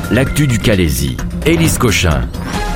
l'actu du Calaisis. Élise Cochin.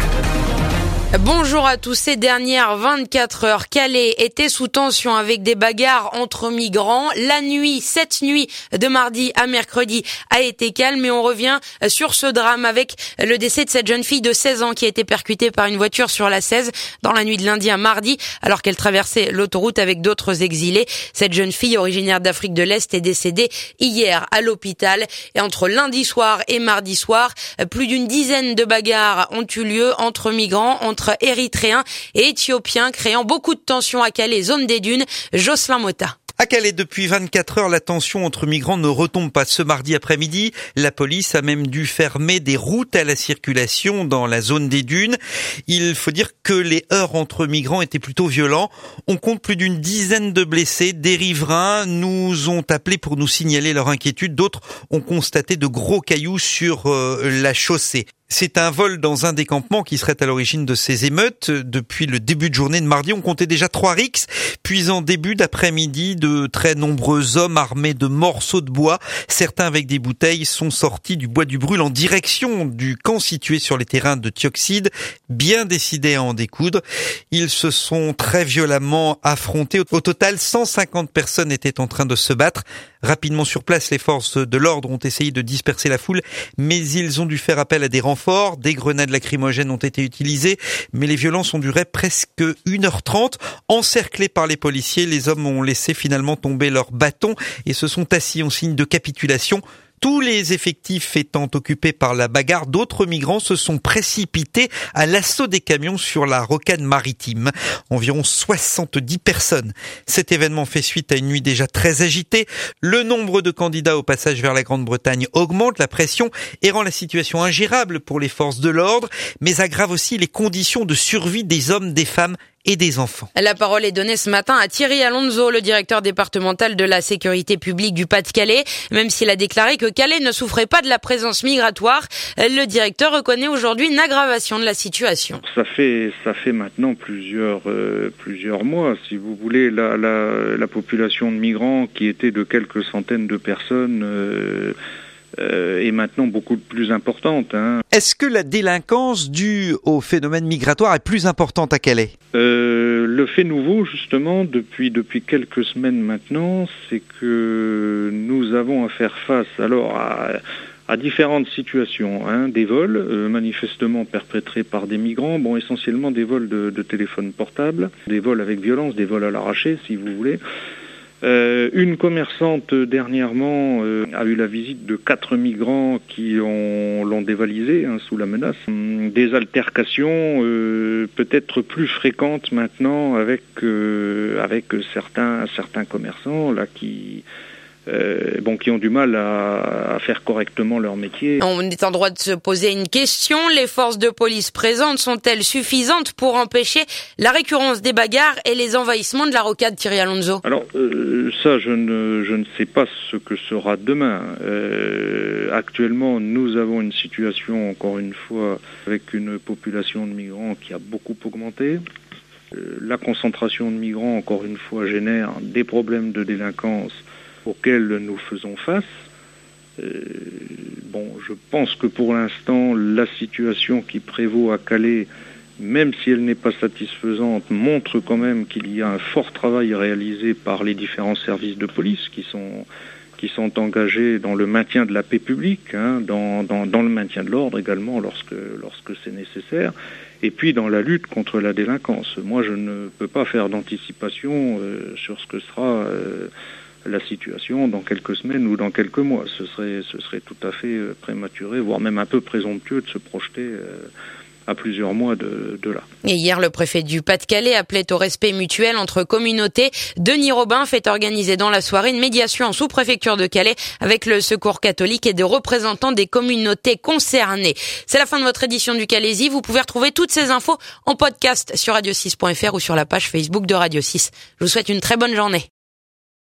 Bonjour à tous. Ces dernières 24 heures, Calais était sous tension avec des bagarres entre migrants. Cette nuit de mardi à mercredi a été calme, mais on revient sur ce drame avec le décès de cette jeune fille de 16 ans qui a été percutée par une voiture sur la 16 dans la nuit de lundi à mardi alors qu'elle traversait l'autoroute avec d'autres exilés. Cette jeune fille originaire d'Afrique de l'Est est décédée hier à l'hôpital. Et entre lundi soir et mardi soir, plus d'une dizaine de bagarres ont eu lieu entre migrants, entre Érythréens et Éthiopiens, créant beaucoup de tensions à Calais, zone des Dunes. Jocelyn Motta. À Calais, depuis 24 heures, la tension entre migrants ne retombe pas. Ce mardi après-midi, la police a même dû fermer des routes à la circulation dans la zone des Dunes. Il faut dire que les heurts entre migrants étaient plutôt violents. On compte plus d'une dizaine de blessés. Des riverains nous ont appelés pour nous signaler leur inquiétude. D'autres ont constaté de gros cailloux sur la chaussée. C'est un vol dans un des campements qui serait à l'origine de ces émeutes. Depuis le début de journée de mardi, on comptait déjà 3 rixes. Puis en début d'après-midi, de très nombreux hommes armés de morceaux de bois, certains avec des bouteilles, sont sortis du bois du Brûle en direction du camp situé sur les terrains de Thioxide, bien décidés à en découdre. Ils se sont très violemment affrontés. Au total, 150 personnes étaient en train de se battre. Rapidement sur place, les forces de l'ordre ont essayé de disperser la foule, mais ils ont dû faire appel à des renforts. Des grenades lacrymogènes ont été utilisées, mais les violences ont duré presque 1h30. Encerclés par les policiers, les hommes ont laissé finalement tomber leurs bâtons et se sont assis en signe de capitulation. Tous les effectifs étant occupés par la bagarre, d'autres migrants se sont précipités à l'assaut des camions sur la rocade maritime. Environ 70 personnes. Cet événement fait suite à une nuit déjà très agitée. Le nombre de candidats au passage vers la Grande-Bretagne augmente, la pression et rend la situation ingérable pour les forces de l'ordre, mais aggrave aussi les conditions de survie des hommes, des femmes et des enfants. La parole est donnée ce matin à Thierry Alonso, le directeur départemental de la sécurité publique du Pas-de-Calais. Même s'il a déclaré que Calais ne souffrait pas de la présence migratoire, le directeur reconnaît aujourd'hui une aggravation de la situation. Ça fait maintenant plusieurs mois, si vous voulez, la population de migrants qui était de quelques centaines de personnes est maintenant beaucoup plus importante. Est-ce que la délinquance due au phénomène migratoire est plus importante à Calais ? Le fait nouveau, justement, depuis quelques semaines maintenant, c'est que nous avons à faire face à différentes situations. Des vols, manifestement perpétrés par des migrants, essentiellement des vols de téléphones portables, des vols avec violence, des vols à l'arraché, si vous voulez. Une commerçante dernièrement a eu la visite de 4 migrants qui l'ont dévalisé sous la menace. Des altercations peut-être plus fréquentes maintenant avec certains commerçants là qui ont du mal à faire correctement leur métier. On est en droit de se poser une question. Les forces de police présentes sont-elles suffisantes pour empêcher la récurrence des bagarres et les envahissements de la rocade, Thierry Alonso ? Alors, ça, je ne sais pas ce que sera demain. Actuellement, nous avons une situation, encore une fois, avec une population de migrants qui a beaucoup augmenté. La concentration de migrants, encore une fois, génère des problèmes de délinquance auxquels nous faisons face. Je pense que pour l'instant, la situation qui prévaut à Calais, même si elle n'est pas satisfaisante, montre quand même qu'il y a un fort travail réalisé par les différents services de police qui sont engagés dans le maintien de la paix publique, dans le maintien de l'ordre également lorsque c'est nécessaire, et puis dans la lutte contre la délinquance. Moi, je ne peux pas faire d'anticipation sur ce que sera la situation dans quelques semaines ou dans quelques mois. Ce serait tout à fait prématuré, voire même un peu présomptueux de se projeter à plusieurs mois de là. Et hier, le préfet du Pas-de-Calais appelait au respect mutuel entre communautés. Denis Robin fait organiser dans la soirée une médiation en sous-préfecture de Calais avec le Secours catholique et des représentants des communautés concernées. C'est la fin de votre édition du Calaisis. Vous pouvez retrouver toutes ces infos en podcast sur radio6.fr ou sur la page Facebook de Radio 6. Je vous souhaite une très bonne journée.